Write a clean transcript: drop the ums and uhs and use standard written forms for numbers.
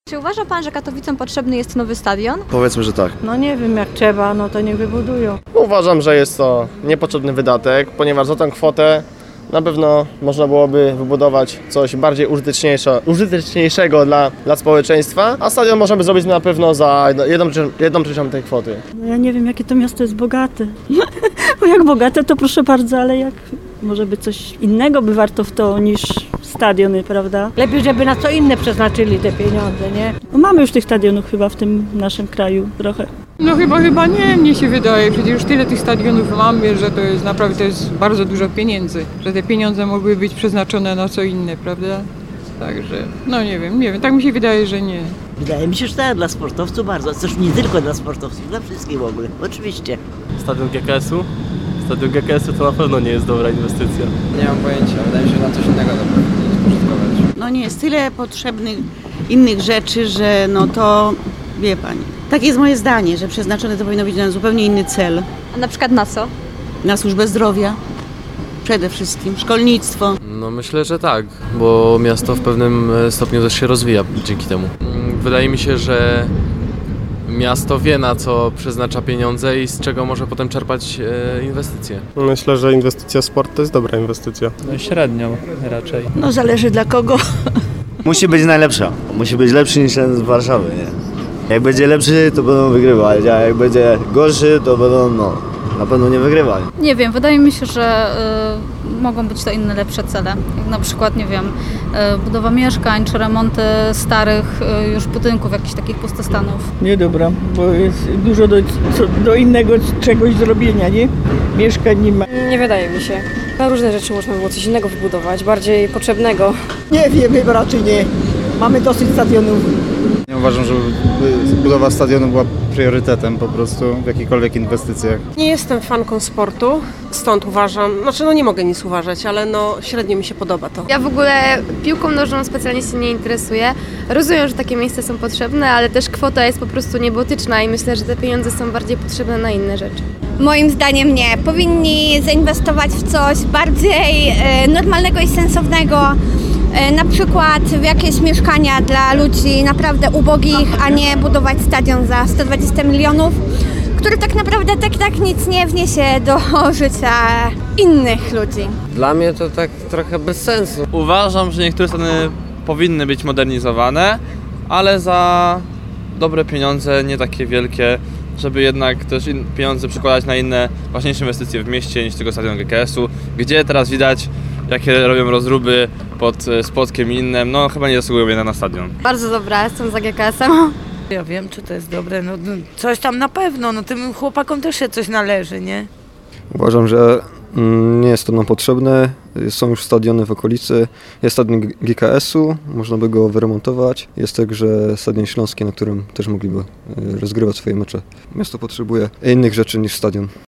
Czy uważa Pan, że Katowicom potrzebny jest nowy stadion? Powiedzmy, że tak. No nie wiem, jak trzeba, no to niech wybudują. Uważam, że jest to niepotrzebny wydatek, ponieważ za tę kwotę na pewno można byłoby wybudować coś bardziej użyteczniejszego dla społeczeństwa, a stadion możemy zrobić na pewno za 1/3 tej kwoty. No ja nie wiem, jakie to miasto jest bogate. Bo jak bogate, to proszę bardzo, ale jak może by coś innego by warto w to niż stadiony, prawda? Lepiej, żeby na co inne przeznaczyli te pieniądze, nie? No mamy już tych stadionów chyba w tym naszym kraju trochę. No chyba nie, mnie się wydaje. Przecież już tyle tych stadionów mamy, że to jest naprawdę bardzo dużo pieniędzy. Że te pieniądze mogły być przeznaczone na co inne, prawda? Także, no nie wiem, tak mi się wydaje, że nie. Wydaje mi się, że tak, dla sportowców bardzo. Zresztą nie tylko dla sportowców, dla wszystkich w ogóle, oczywiście. Stadion GKS-u? Stadion GKS-u to na pewno nie jest dobra inwestycja. Nie mam pojęcia, wydaje mi się, że na coś innego spożytkować. No nie, jest tyle potrzebnych innych rzeczy, że no to, wie pani. Tak jest moje zdanie, że przeznaczone to powinno być na zupełnie inny cel. A na przykład na co? Na służbę zdrowia przede wszystkim, szkolnictwo. No myślę, że tak, bo miasto w pewnym stopniu też się rozwija dzięki temu. Wydaje mi się, że miasto wie, na co przeznacza pieniądze i z czego może potem czerpać inwestycje. Myślę, że inwestycja w sport to jest dobra inwestycja. No średnio raczej. No zależy dla kogo. Musi być najlepsza. Musi być lepszy niż ten z Warszawy, nie? Jak będzie lepszy, to będą wygrywać, a jak będzie gorszy, to będą, na pewno nie wygrywali. Nie wiem, wydaje mi się, że mogą być to inne lepsze cele. Jak na przykład, nie wiem, budowa mieszkań czy remonty starych już budynków, jakichś takich pustostanów. Nie dobra, bo jest dużo do innego czegoś zrobienia, nie? Mieszkań nie ma. Nie wydaje mi się. Na różne rzeczy można było coś innego wybudować, bardziej potrzebnego. Nie wiem, chyba raczej nie. Mamy dosyć stadionów. Nie uważam, że budowa stadionu była priorytetem po prostu w jakichkolwiek inwestycjach. Nie jestem fanką sportu, stąd uważam, nie mogę nic uważać, ale średnio mi się podoba to. Ja w ogóle piłką nożną specjalnie się nie interesuję. Rozumiem, że takie miejsca są potrzebne, ale też kwota jest po prostu niebotyczna i myślę, że te pieniądze są bardziej potrzebne na inne rzeczy. Moim zdaniem nie. Powinni zainwestować w coś bardziej normalnego i sensownego. Na przykład w jakieś mieszkania dla ludzi naprawdę ubogich, a nie budować stadion za 120 milionów, który tak naprawdę tak nic nie wniesie do życia innych ludzi. Dla mnie to tak trochę bez sensu. Uważam, że niektóre stadiony powinny być modernizowane, ale za dobre pieniądze, nie takie wielkie, żeby jednak też pieniądze przekładać na inne ważniejsze inwestycje w mieście niż tylko stadion GKS-u, gdzie teraz widać, jakie robią rozruby pod Spodkiem i innym, chyba nie zasługują na stadion. Bardzo dobra, jestem za GKS-em. Ja wiem, czy to jest dobre, coś tam na pewno, tym chłopakom też się coś należy, nie? Uważam, że nie jest to nam potrzebne. Są już stadiony w okolicy. Jest stadion GKS-u, można by go wyremontować. Jest także stadion śląski, na którym też mogliby rozgrywać swoje mecze. Miasto potrzebuje innych rzeczy niż stadion.